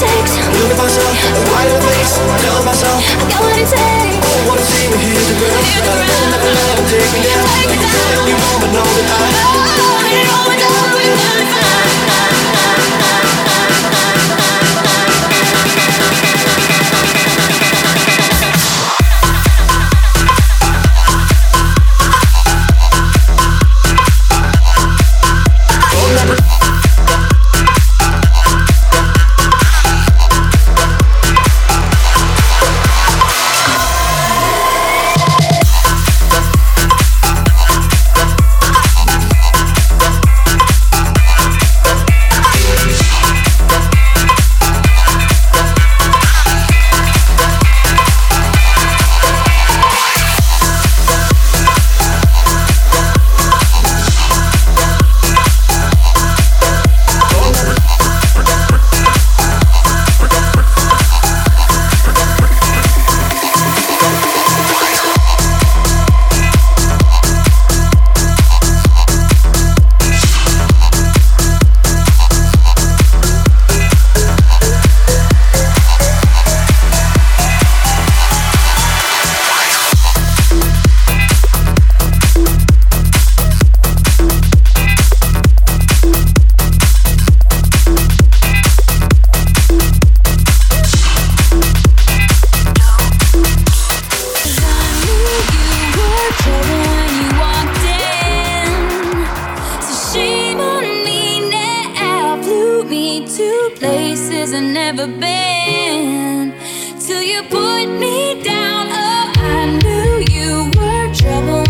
takes. Look at myself, right in the face. Tell myself I got what it takes. Oh, wanna see me, here's the girl. Never let him take me down. Like you tell you want, but know that I know it all went down. We're gonna find. Places I've never been, till you put me down. Oh, I knew you were trouble.